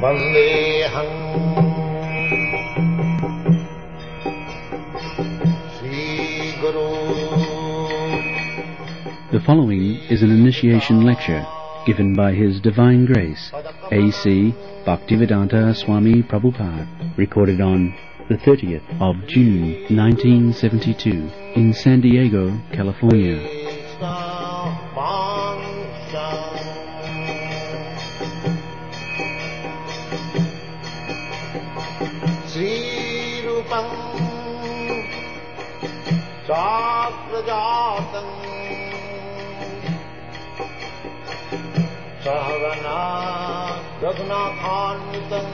Vandeham Sri Guru. The following is an initiation lecture given by His Divine Grace, A.C. Bhaktivedanta Swami Prabhupada, recorded on the 30th of June 1972 in San Diego, California. Sakrajatam Sahagana Raghunathanvitam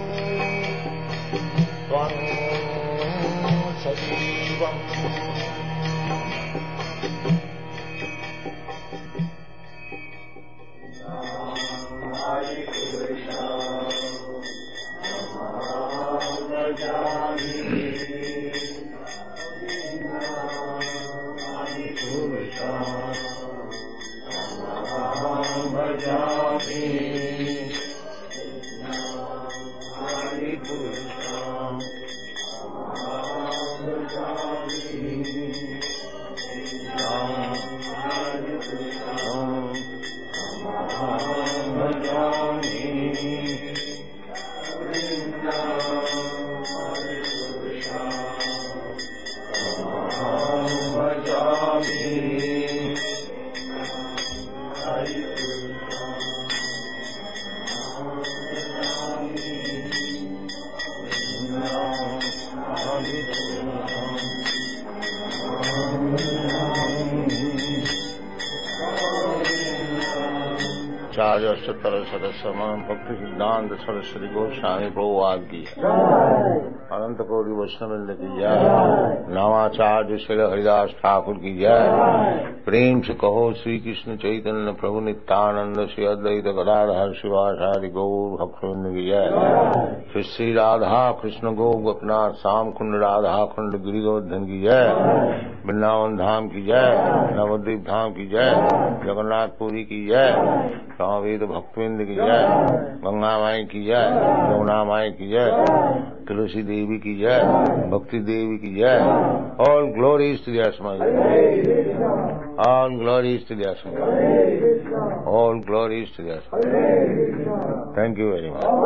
Tvam Sajivam. Hare Krishna Charya Satara Sadasamam Bhakti Siddhanta Saraswati Goswami Prabhupada ki Ananta Koti Vaishnavrinda ki jai, Namacharya Srila Haridas Thakur ki jai, Prem se kaho Sri Krishna Chaitanya Prabhu Nityananda Sri Advaita Gadadhar Shivasari Gaur Bhaktivinoda ki jai, Shri Sri Radha Krishna Gaur Gopinath Sam Kund Radha Kund Giri Govardhan ki jai, Vrindavan Dham ki jai, Navadvip Dham ki jai, Jagannath Puri ki jai, Swami Bhaktivinoda ki jai, Ganga Mai ki jai, Yamuna Mai ki jai, Tulsi Devi ki jai, Bhakti Devi ki jai. All glories to the Asma. All glories to the Asma. All glories to the Asma. Thank you very much.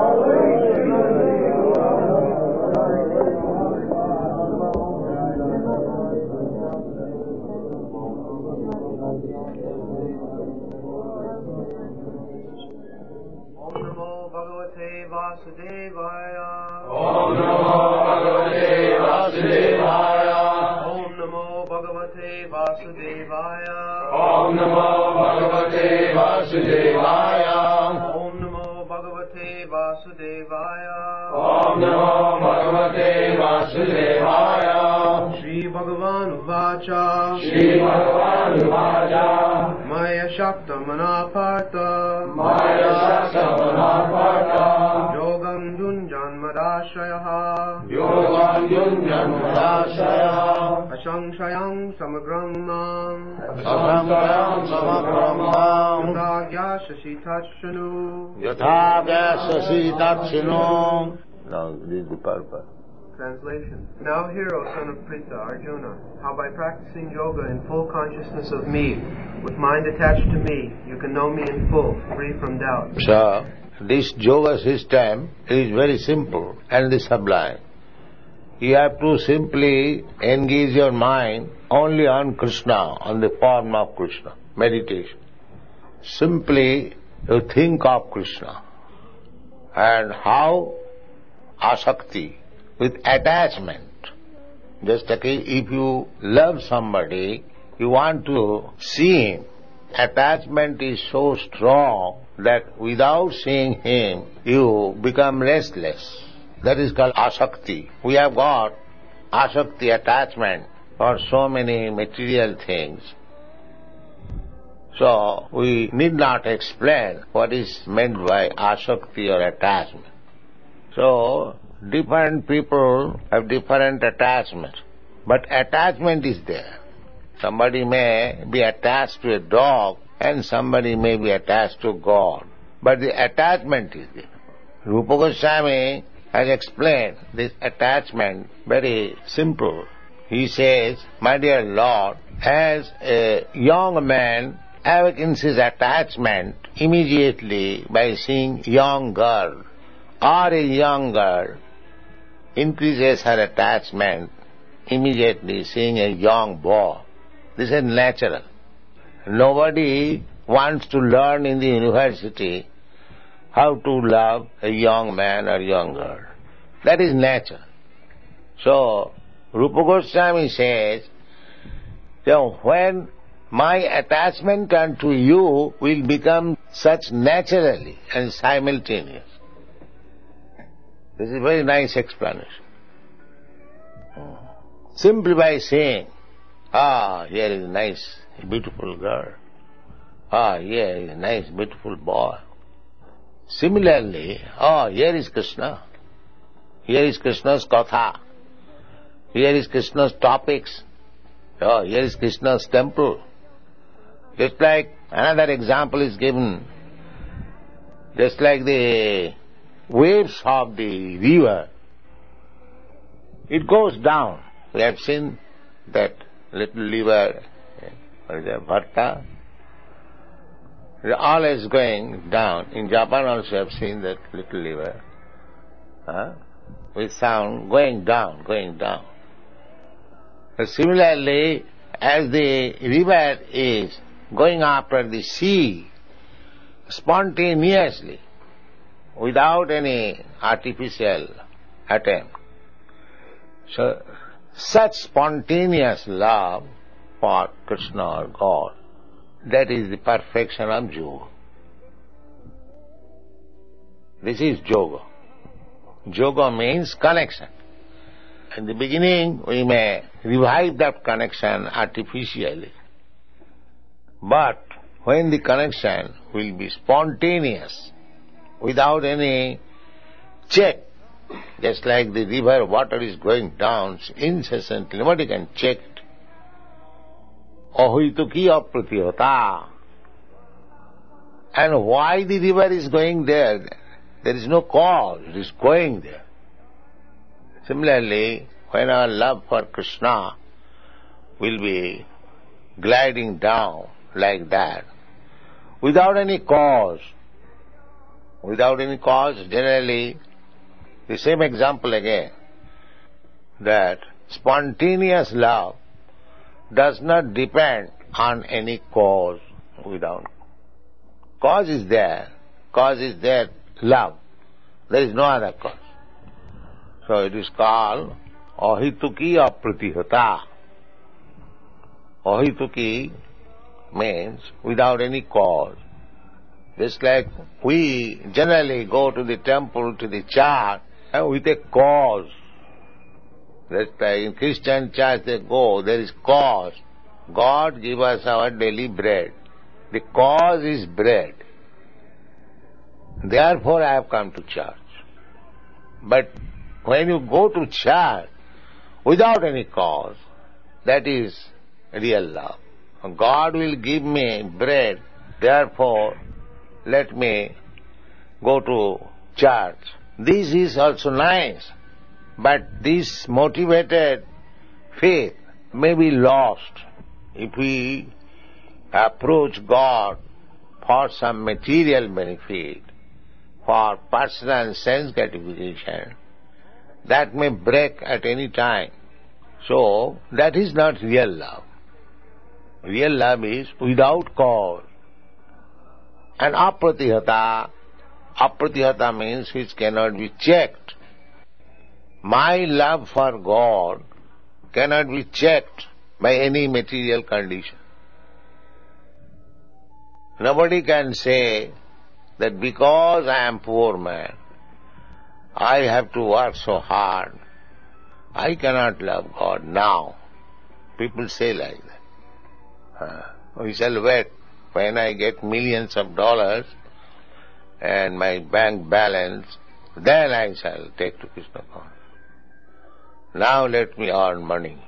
Vasudevaya. Om Namo Bhagavate Vasudevaya. Om Namo Bhagavate Vasudevaya. Om Namo Bhagavate Vasudevaya. Om Namo Bhagavate Vasudevaya. Om Namo Bhagavate Vasudevaya. Shri Bhagavan Uvacha. Shri Bhagavan Uvacha. Maya Shakta Manaparta. Maya Shakta Manaparta. Yogam Junjanmadashayaha. Yogam Junjanmadashayaha. Asangshayam Samagram Mam. Samgram Samagram Yatha Shashi Tachanu. Yatha Vyasasi Tatshino. Now read the purpose. Translation. Now hear, O son of Pritha, Arjuna, how by practicing yoga in full consciousness of me, with mind attached to me, you can know me in full, free from doubt. So, this yoga system is very simple and sublime. You have to simply engage your mind only on Krishna, on the form of Krishna, meditation. Simply you think of Krishna and how asakti, with attachment. Just like if you love somebody, you want to see him. Attachment is so strong that without seeing him, you become restless. That is called asakti. We have got asakti, attachment, for so many material things. So, we need not explain what is meant by asakti or attachment. So, different people have different attachments, but attachment is there. Somebody may be attached to a dog and somebody may be attached to God, but the attachment is there. Rupa Goswami has explained this attachment very simple. He says, my dear Lord, as a young man awakens his attachment immediately by seeing young girl, or a young girl increases her attachment immediately seeing a young boy. This is natural. Nobody wants to learn in the university how to love a young man or young girl. That is nature. So, Rupa Goswami says, when my attachment unto you will become such naturally and simultaneous. This is a very nice explanation. Simply by saying, here is a nice, beautiful girl. Here is a nice, beautiful boy. Similarly, here is Krishna. Here is Krishna's katha. Here is Krishna's topics. Here is Krishna's temple. Just like another example is given, just like the waves of the river, it goes down. We have seen that little river, Bharta, always going down. In Japan also I have seen that little river, with sound going down, going down. Similarly, as the river is going after the sea, spontaneously, without any artificial attempt. So, such spontaneous love for Krishna or God, that is the perfection of yoga. This is yoga. Yoga means connection. In the beginning, we may revive that connection artificially. But when the connection will be spontaneous, without any check, just like the river water is going down incessantly, nobody can check it. Ahituki apratihata. And why the river is going there? There is no cause, it is going there. Similarly, when our love for Krishna will be gliding down like that, without any cause, generally, the same example again, that spontaneous love does not depend on any cause. Cause is there, love. There is no other cause. So it is called ahituki apratihata. Ahituki means without any cause. Just like we generally go to the temple, to the church, with a cause. Just like in Christian church they go, there is cause. God give us our daily bread. The cause is bread. Therefore I have come to church. But when you go to church without any cause, that is real love. God will give me bread, therefore let me go to church. This is also nice, but this motivated faith may be lost if we approach God for some material benefit, for personal sense gratification. That may break at any time. So, that is not real love. Real love is without cause. And apratihata means which cannot be checked. My love for God cannot be checked by any material condition. Nobody can say that because I am poor man, I have to work so hard, I cannot love God now. People say like that. We shall wait when I get millions of dollars and my bank balance, then I shall take to Krishna consciousness. Now let me earn money.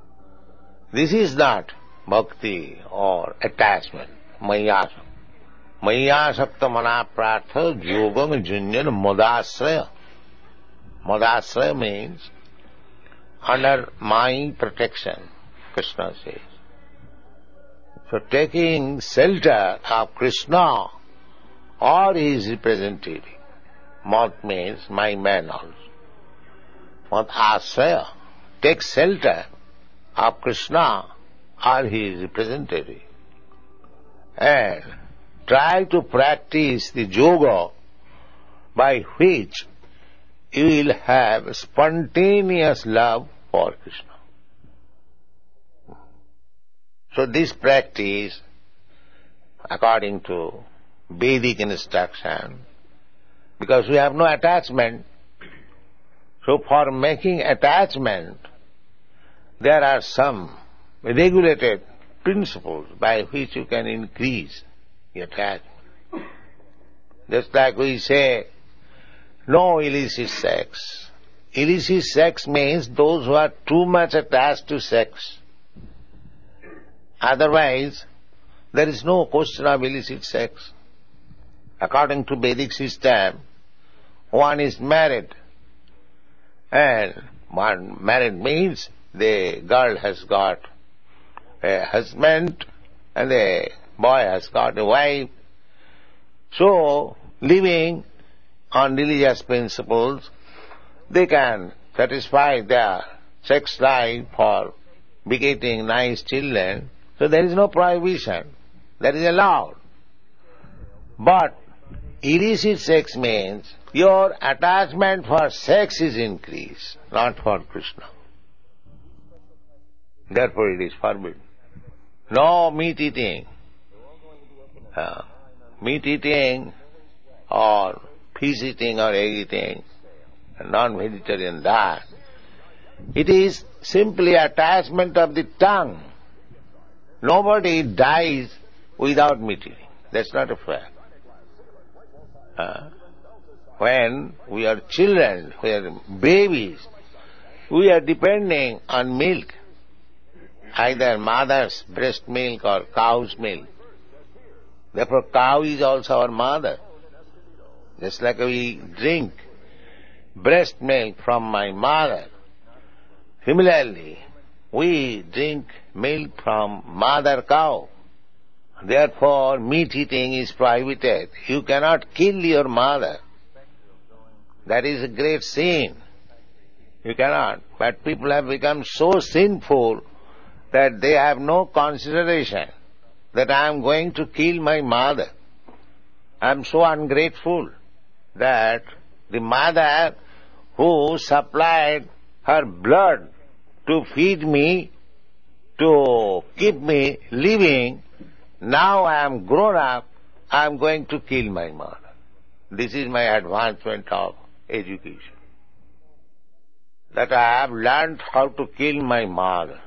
This is not bhakti or attachment, mayasam. Maya Sakta Mana Pratha Yogam Junyan Madasraya. Madasraya means under my protection, Krishna says. So taking shelter of Krishna or his representative, Mat means my man also. Mat Asraya, take shelter of Krishna or his representative and try to practice the yoga by which you will have spontaneous love for Krishna. So this practice, according to Vedic instruction, because we have no attachment, so for making attachment, there are some regulated principles by which you can increase the attachment. Just like we say, no illicit sex. Illicit sex means those who are too much attached to sex. Otherwise, there is no question of illicit sex. According to Vedic system, one is married, and one married means the girl has got a husband and the boy has got a wife. So, living on religious principles, they can satisfy their sex life for begetting nice children. So there is no prohibition. That is allowed. But illicit sex means your attachment for sex is increased, not for Krishna. Therefore it is forbidden. No meat eating. Meat eating or fish eating or egg eating, non-vegetarian diet. It is simply attachment of the tongue. Nobody dies without meat eating. That's not a fact. When we are children, we are babies, we are depending on milk, either mother's breast milk or cow's milk. Therefore, cow is also our mother. Just like we drink breast milk from my mother, similarly, we drink milk from mother cow. Therefore, meat eating is prohibited. You cannot kill your mother. That is a great sin. You cannot. But people have become so sinful that they have no consideration that I am going to kill my mother. I am so ungrateful that the mother who supplied her blood to feed me, to keep me living, now I am grown up, I am going to kill my mother. This is my advancement of education. That I have learned how to kill my mother.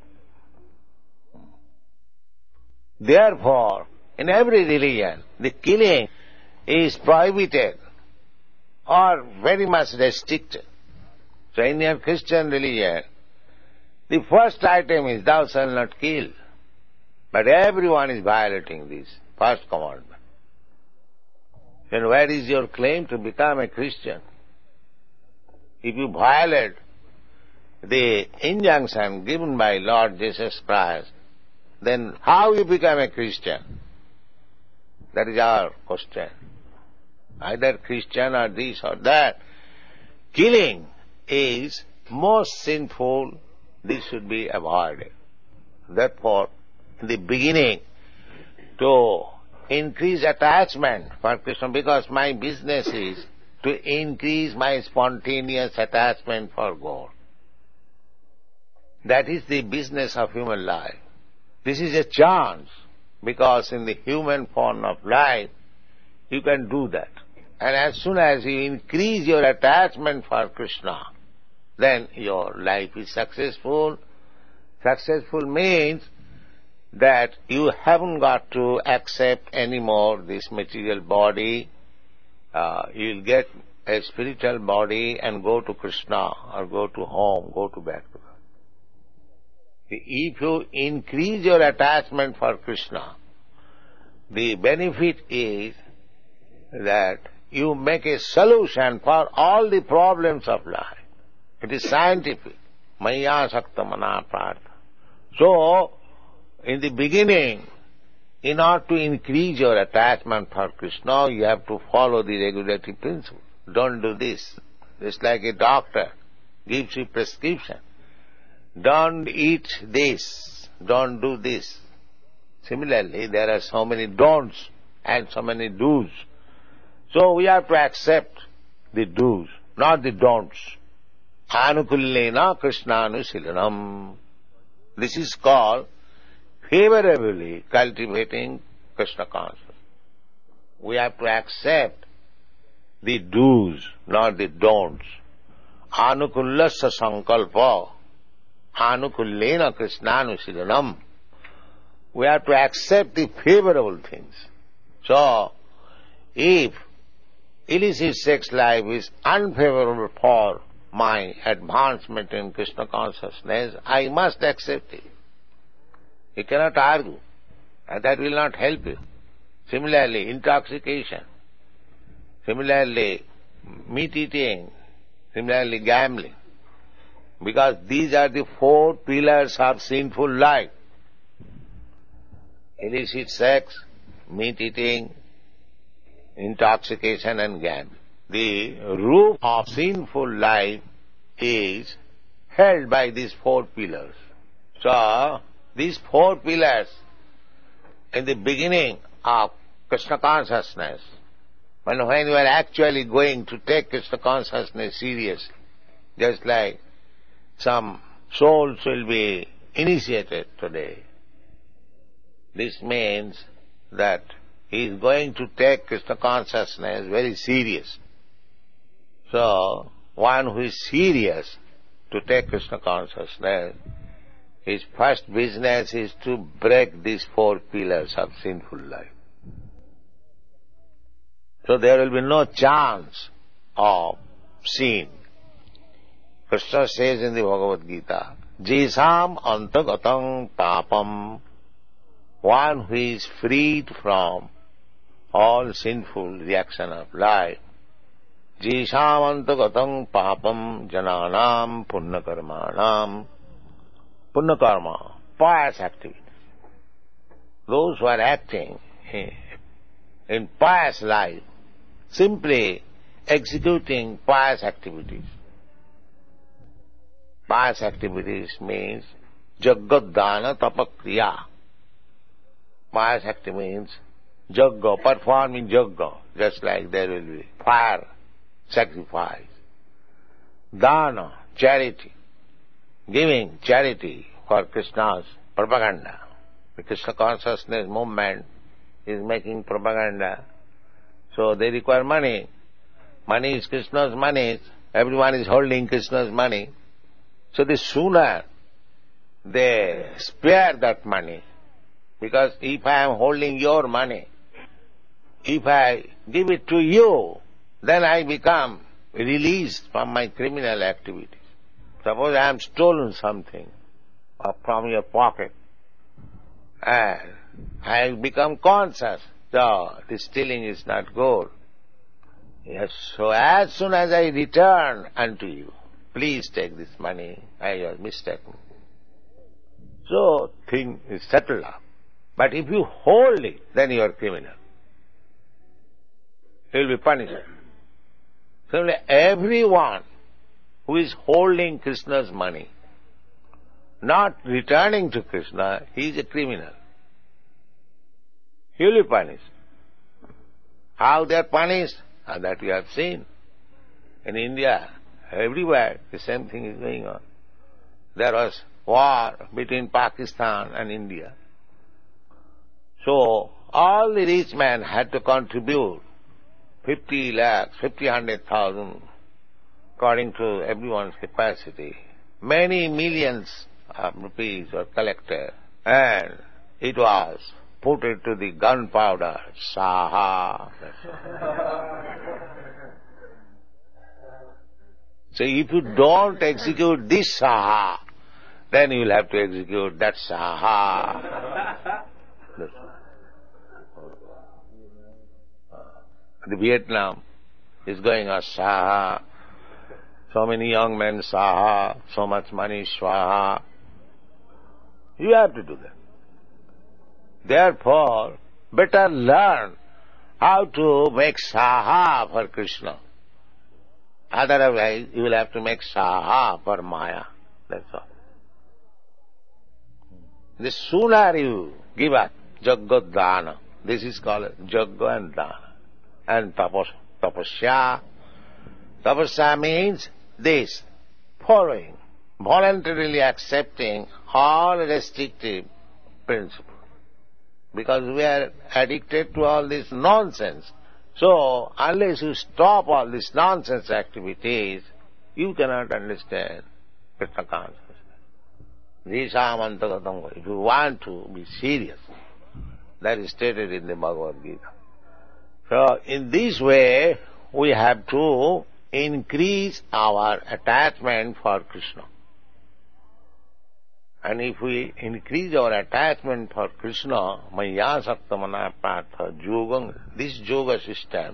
Therefore, in every religion, the killing is prohibited or very much restricted. So in your Christian religion, the first item is thou shalt not kill. But everyone is violating this first commandment. Then where is your claim to become a Christian? If you violate the injunction given by Lord Jesus Christ, then how you become a Christian? That is our question. Either Christian or this or that. Killing is most sinful. This should be avoided. Therefore, in the beginning, to increase attachment for Krishna, because my business is to increase my spontaneous attachment for God. That is the business of human life. This is a chance, because in the human form of life, you can do that. And as soon as you increase your attachment for Krishna, then your life is successful. Successful means that you haven't got to accept anymore this material body. You'll get a spiritual body and go to Krishna or go to home, go to back to God. If you increase your attachment for Krishna, the benefit is that you make a solution for all the problems of life. It is scientific. Maya sakta mana prartha. So, in the beginning, in order to increase your attachment for Krishna, you have to follow the regulatory principle. Don't do this. It's like a doctor gives you prescription. Don't eat this. Don't do this. Similarly, there are so many don'ts and so many do's. So we have to accept the do's, not the don'ts. Anukullena Krishnaanusilanam. This is called favorably cultivating Krishna consciousness. We have to accept the do's, not the don'ts. Anukullasya sankalpa. Anukullena Krishnaanusilanam. We have to accept the favorable things. So, if illicit sex life is unfavorable for my advancement in Krishna consciousness, I must accept it. You cannot argue, and that will not help you. Similarly, intoxication. Similarly, meat eating. Similarly, gambling. Because these are the four pillars of sinful life. Illicit sex, meat eating, intoxication and gambling. The roof of sinful life is held by these four pillars. So, these four pillars, in the beginning of Krishna consciousness, when you are actually going to take Krishna consciousness seriously, just like some souls will be initiated today, this means that he is going to take Krishna consciousness very serious. So, one who is serious to take Krishna consciousness, his first business is to break these four pillars of sinful life. So there will be no chance of sin. Krishna says in the Bhagavad Gita, Jisam antagatam papam, one who is freed from all sinful reaction of life. Jisam antagatam papam jananam punnakarmanam. Punnakarma, pious activity. Those who are acting in pious life, simply executing pious activities. Pious activities means Jaggadana Tapakriya. Pious activity means Jagga, performing Jagga, just like there will be fire, sacrifice. Dana, charity, giving charity for Krishna's propaganda. The Krishna consciousness movement is making propaganda. So they require money. Money is Krishna's money. Everyone is holding Krishna's money. So the sooner they spare that money, because if I am holding your money, if I give it to you, then I become released from my criminal activities. Suppose I am stolen something from your pocket, and I become conscious, so the stealing is not good. Yes, so as soon as I return unto you, please take this money, I was mistaken. So, thing is settled up. But if you hold it, then you are criminal. You will be punished. So, everyone who is holding Krishna's money, not returning to Krishna, he is a criminal. He will be punished. How they are punished? That we have seen. In India, everywhere, the same thing is going on. There was war between Pakistan and India. So, all the rich men had to contribute 50 lakhs, 100,000, according to everyone's capacity. Many millions of rupees were collected, and it was put into the gunpowder, saha. So if you don't execute this saha, then you will have to execute that saha. The Vietnam is going on Saha. So many young men Saha, so much money Swaha. You have to do that. Therefore, better learn how to make Saha for Krishna. Otherwise, you will have to make Saha for Maya. That's all. The sooner you give up Jagga Dana, this is called Jagga and Dana, and Tapasya. Tapasya means this, following, voluntarily accepting all restrictive principles. Because we are addicted to all this nonsense. So, unless you stop all these nonsense activities, you cannot understand Krishna consciousness. If you want to be serious, that is stated in the Bhagavad Gita. So, in this way, we have to increase our attachment for Krishna. And if we increase our attachment for Krishna, Maya Saktamana Partha, Yoga, this yoga system,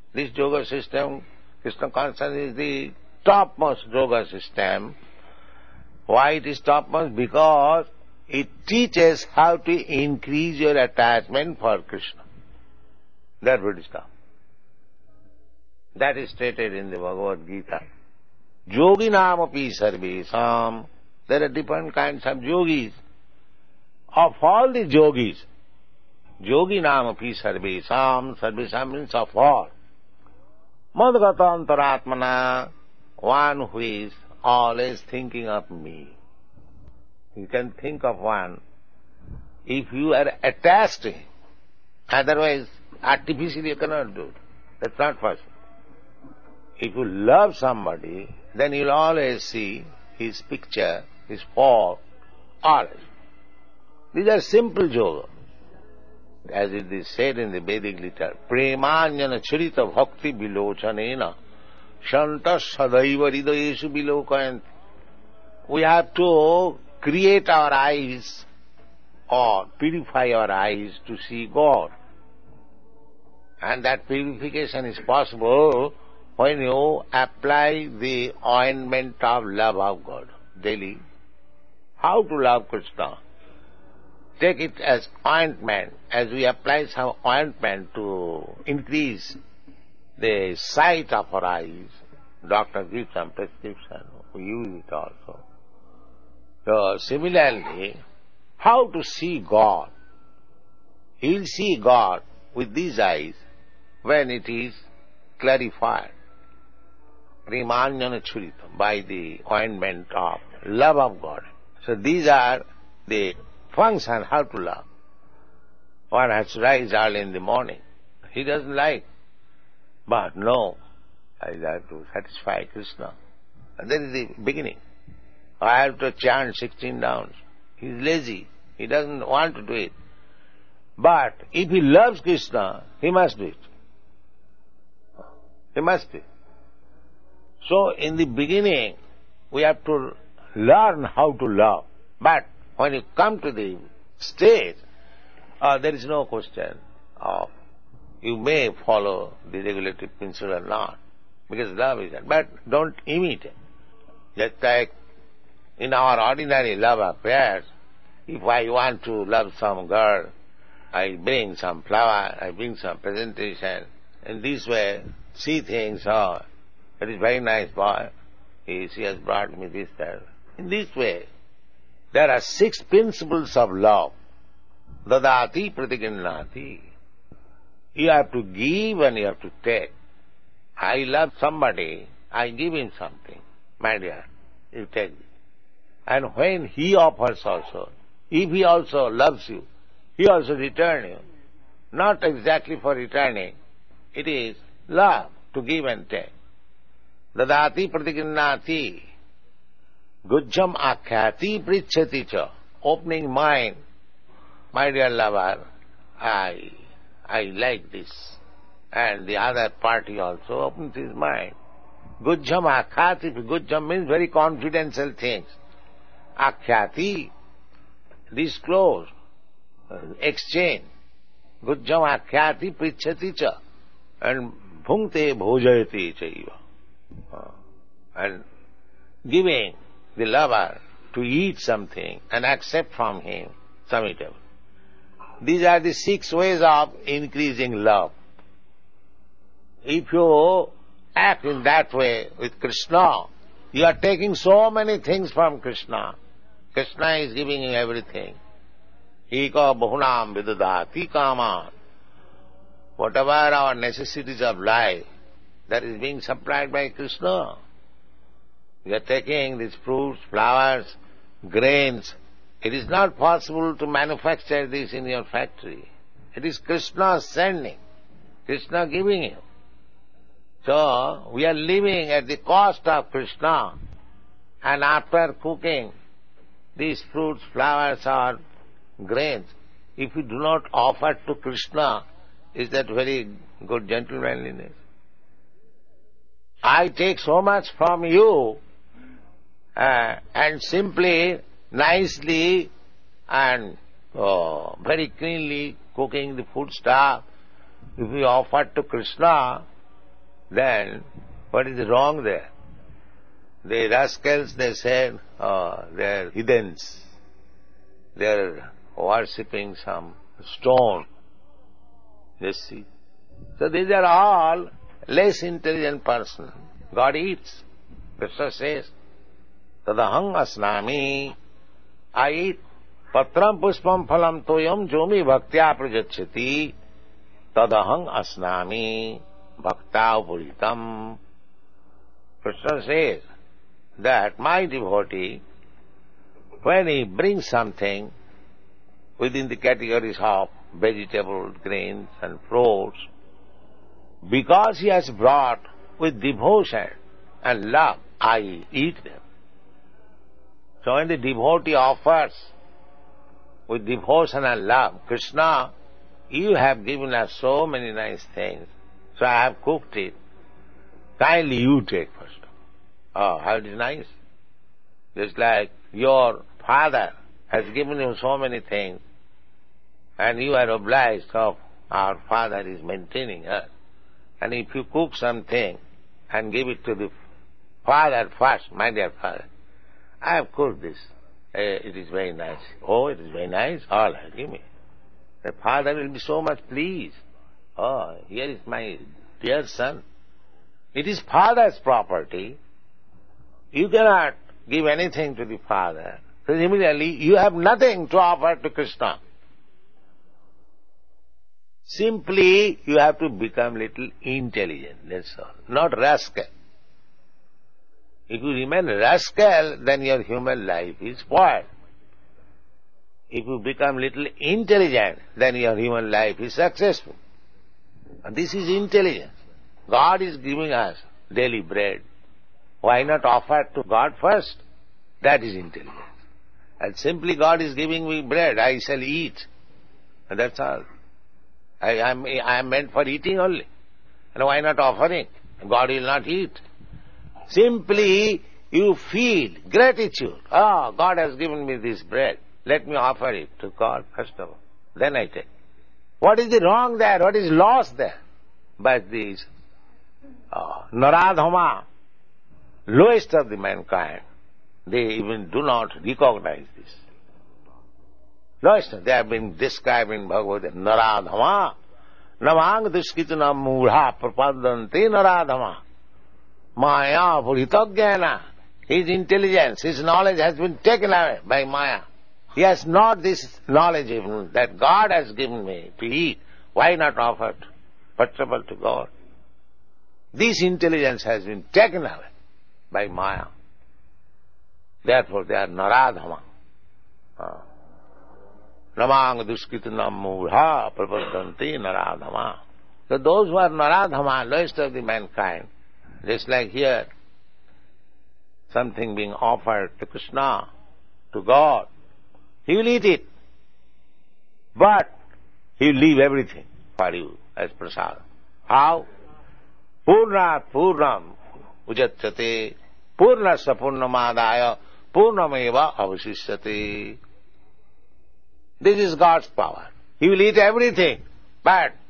Krishna consciousness is the topmost yoga system. Why it is topmost? Because it teaches how to increase your attachment for Krishna. Therefore it is top. That is stated in the Bhagavad Gita. Yoginam api sarvesam. There are different kinds of yogis. Of all the yogis, yoginam api sarvesam, sarvesam means of all. Madgata antaratmana, one who is always thinking of me. You can think of one if you are attached to him. Otherwise, artificially you cannot do it. That's not possible. If you love somebody, then you'll always see his picture, his form, always. These are simple yoga. As it is said in the Vedic literature, Premanyana charita bhakti vilochanena shantas sadaiva hridayeshu vilokayanti. We have to create our eyes or purify our eyes to see God. And that purification is possible when you apply the ointment of love of God daily. How to love Krishna? Take it as ointment, as we apply some ointment to increase the sight of our eyes. Doctor gives some prescription, we use it also. So similarly, how to see God? You will see God with these eyes when it is clarified. Primanyana churita, by the ointment of love of God. So these are the function how to love. One has to rise early in the morning. He doesn't like. But no, I have to satisfy Krishna. And that is the beginning. I have to chant 16 rounds. He is lazy. He doesn't want to do it. But if he loves Krishna, he must do it. He must be. So in the beginning, we have to learn how to love. But when you come to the stage, there is no question of you may follow the regulative principle or not, because love is that. But don't imitate. Just like in our ordinary love affairs, if I want to love some girl, I bring some flower, I bring some presentation. In this way, she thinks, oh, that is very nice boy. She has brought me this, that. In this way, there are 6 principles of love. Dadati pratiginnati. You have to give and you have to take. I love somebody, I give him something. My dear, you take it. And when he offers also, if he also loves you, he also returns you. Not exactly for returning, it is love to give and take. Dadati pratiginnati. Gujjam akhyati pritchati cha. Opening mind. My dear lover, I like this. And the other party also opens his mind. Gujjam akhyati. Gujjam means very confidential things. Akhyati, disclose, exchange. Gujjam akhyati pritchati cha. and bhungte bhojayati chaiva. And giving the lover to eat something and accept from him some eatable. These are the 6 ways of increasing love. If you act in that way with Krishna, you are taking so many things from Krishna. Krishna is giving you everything. Eka bahunam vidadati kaman. Whatever our necessities of life, that is being supplied by Krishna. You are taking these fruits, flowers, grains. It is not possible to manufacture this in your factory. It is Krishna sending, Krishna giving you. So, we are living at the cost of Krishna, and after cooking these fruits, flowers or grains, if you do not offer to Krishna, is that very good gentlemanliness? I take so much from you, and simply, nicely and very cleanly cooking the food stuff, if we offer to Krishna, then what is wrong there? The rascals, they said, they are heathens. They are worshipping some stone. You see. So these are all less intelligent persons. God eats. Krishna says, Tadahang asnami. I eat. Patram puspam phalam toyam jomi bhaktya prajachati. Tadahang asnami. Bhakta upuritam. Krishna says that my devotee, when he brings something within the categories of vegetables, grains and fruits, because he has brought with devotion and love, I eat them. So when the devotee offers with devotion and love, Krishna, you have given us so many nice things, so I have cooked it. Kindly you take first. Oh, how it is nice. Just like your father has given you so many things, and you are obliged of our father is maintaining us. And if you cook something and give it to the father first, my dear father, I have cooked this. It is very nice. Oh, it is very nice. All right, give me. The father will be so much pleased. Oh, here is my dear son. It is father's property. You cannot give anything to the father. So immediately you have nothing to offer to Krishna. Simply you have to become little intelligent, that's all. Not rascal. If you remain rascal, then your human life is spoiled. If you become little intelligent, then your human life is successful. And this is intelligence. God is giving us daily bread. Why not offer to God first? That is intelligence. And simply God is giving me bread, I shall eat. And that's all. I am meant for eating only. And why not offering? God will not eat. Simply you feel gratitude. Oh, God has given me this bread. Let me offer it to God first of all. Then I take. What is the wrong there? What is lost there? But these Naradhama, lowest of the mankind, they even do not recognize this. Lowest, they have been described in Bhagavad Gita, Naradhama, Namang duskitana mudha prapadanti Naradhama, Maya puritagyana. His intelligence, his knowledge has been taken away by Maya. He has not this knowledge even that God has given me to eat. Why not offer patrabal to God? This intelligence has been taken away by Maya. Therefore they are Naradhama. Namang duskritanam mudha prapadanti Naradhama. So those who are Naradhama, lowest of the mankind, just like here, something being offered to Krishna, to God, he will eat it. But he will leave everything for you as prasad. How? Purnat purnam ujachyate purnasya purnamadaya purnameva avasishyate. This is God's power. He will eat everything, but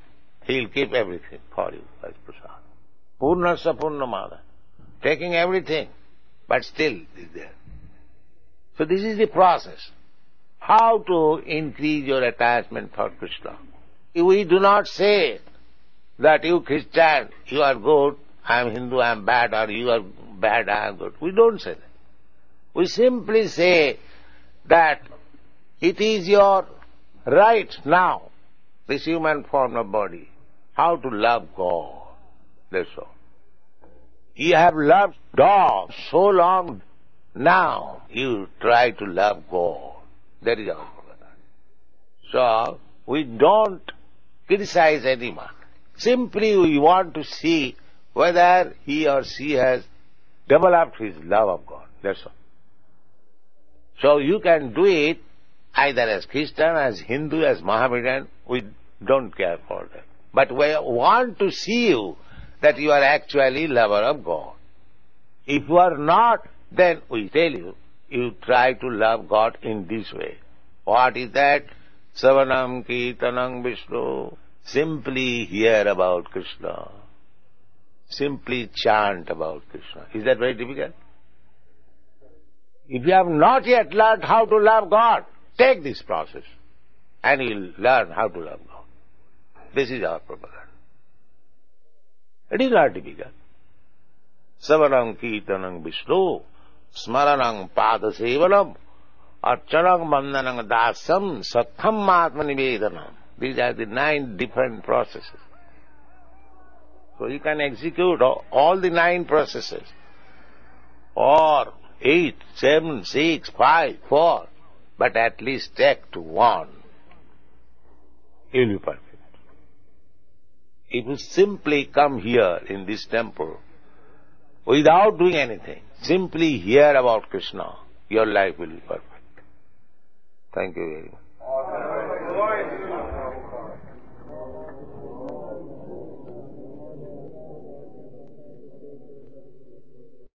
He'll keep everything for you as prasad. Purnasya Purnamada. Taking everything, but still is there. So this is the process. How to increase your attachment for Krishna. We do not say that you Christian, you are good, I am Hindu, I am bad, or you are bad, I am good. We don't say that. We simply say that it is your right now, this human form of body, how to love God. That's all. You have loved dogs so long, now you try to love God. That is our problem. So, we don't criticize anyone. Simply we want to see whether he or she has developed his love of God. That's all. So you can do it either as Christian, as Hindu, as Mohammedan. We don't care for that. But we want to see you that you are actually lover of God. If you are not, then we tell you, you try to love God in this way. What is that? Savanam Kirtanam Vishnu. Simply hear about Krishna. Simply chant about Krishna. Is that very difficult? If you have not yet learned how to love God, take this process and you will learn how to love God. This is our propaganda. It is not difficult. Savanam Kirtanam Vishnu, Smaranam Padasevanam, Archanam Vandanam Dasam, Satham Atmanivedanam. These are the 9 different processes. So you can execute all the 9 processes. Or 8, 7, 6, 5, 4. But at least take to one. You will be perfect. If you simply come here in this temple without doing anything, simply hear about Krishna, your life will be perfect. Thank you very much.